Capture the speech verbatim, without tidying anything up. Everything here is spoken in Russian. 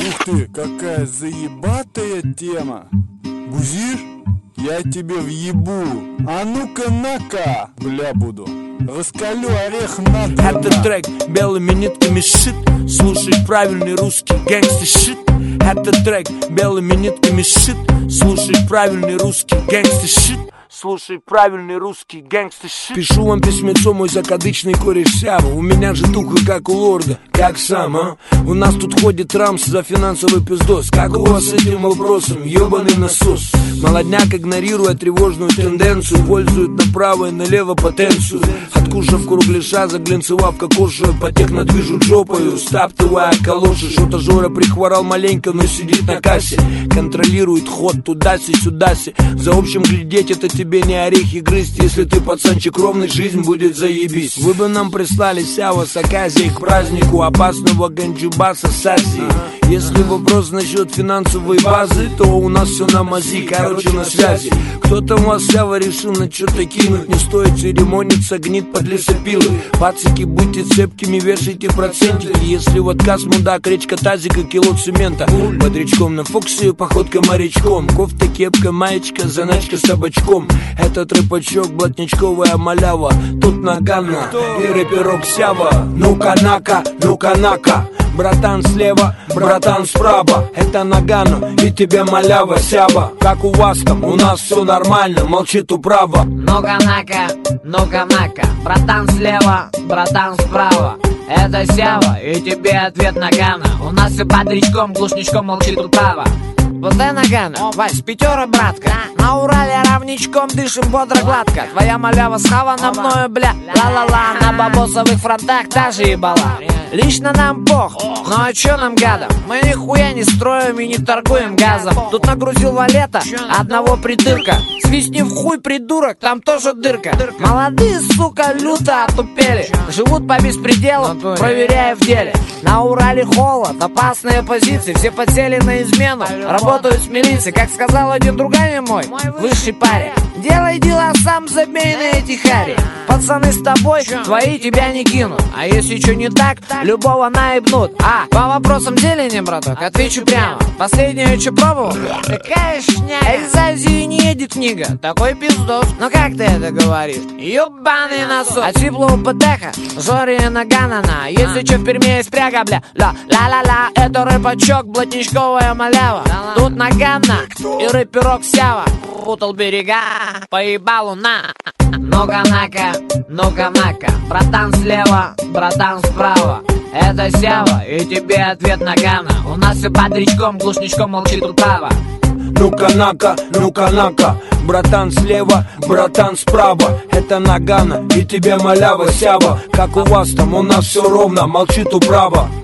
Ух ты, какая заебатая тема. Бузишь? Я тебе въебу. А ну-ка на-ка, бля, буду. Раскалю орех надо. Это трек белыми нитками шит. Слушай правильный русский гэнгстер шит. Это трек белыми нитками шит. Слушай правильный русский гэнгстер шит. Слушай правильный русский гэнгстер шит. Пишу вам письмецо, мой закадычный кореш Сява. У меня же туха, как у лорда. Как сам, а? У нас тут ходит Рамс за финансовый пиздос. Как у вас с этим вопросом? Ёбаный насос. Молодняк, игнорируя тревожную тенденцию, пользует направо и налево потенцию. Откушав кругляша, заглянцевав кокошую, потек движут жопою, стаптывая калоши. Что-то Жора прихворал маленько, но сидит на кассе. Контролирует ход туда-си, сюда-си. За общим глядеть это тебе не орехи грызть. Если ты пацанчик ровный, жизнь будет заебись. Вы бы нам прислали Сява с Аказией к празднику опасного ганджубаса с Азии. Если вопрос насчет финансовой базы, то у нас все на мази, короче на связи. Кто-то у вас Сява решил на что-то кинуть. Не стоит церемониться, гнит под лесопилы. Пацики, будьте цепкими, вешайте процентики. Если в отказ мудак, речка тазика, кило цемента. Бодрячком на Фоксе, походка морячком. Кофта, кепка, маечка, заначка с табачком. Этот рэпачок, блатничковая малява. Тут Нагана и рэперок Сява. Ну-ка нака, ну-ка нака. Братан слева, братан справа. Это Нагано и тебе малява Сява. Как у вас там, у нас все нормально, молчит управа. Ну-ка нака, ну-ка нака. Братан слева, братан справа. Это Сява и тебе ответ Нагано. У нас все бодрячком, глушничком молчит управа. Вот это Нагано, Вась, пятера, братка. На Урале равничком дышим бодро гладко. Твоя малява схавана мною, бля, ла-ла-ла. На бабосовых фронтах та же ебала. Лично нам пох, ну а чё нам гадом? Мы нихуя не строим и не торгуем газом. Тут нагрузил валета, одного придырка. Свистни в хуй, придурок, там тоже дырка. Молодые, сука, люто отупели. Живут по беспределу, проверяя в деле. На Урале холод, опасные позиции. Все подсели на измену, работают с милицией. Как сказал один другой мой, высший парень: делай дела сам, забей на эти хари. Пацаны с тобой, твои тебя не кинут. А если что не так, любого наебнут. А, по вопросам зелени, браток, отвечу прямо. Последнее, что пробовал? Какая шняга. Из Азии не едет книга, такой пиздос. Но как ты это говоришь? Ёбаный насос. От сиплого ПТХ, Жори Наганана. Если что в Перми есть пряга, бля, ла-ла-ла-ла. Это рэпачок, блатничковая малява. Тут Нагана и рэперок Сява. Путал берега, поебалу на. Ну-ка нака, ну-ка нака. Братан слева, братан справа. Это Сява и тебе ответ Нагано. У нас все бодрячком, глушничком молчит управа. Ну-ка нака, ну-ка нака. Братан слева, братан справа. Это Нагано и тебе малява Сява. Как у вас там, у нас все ровно, молчит управа.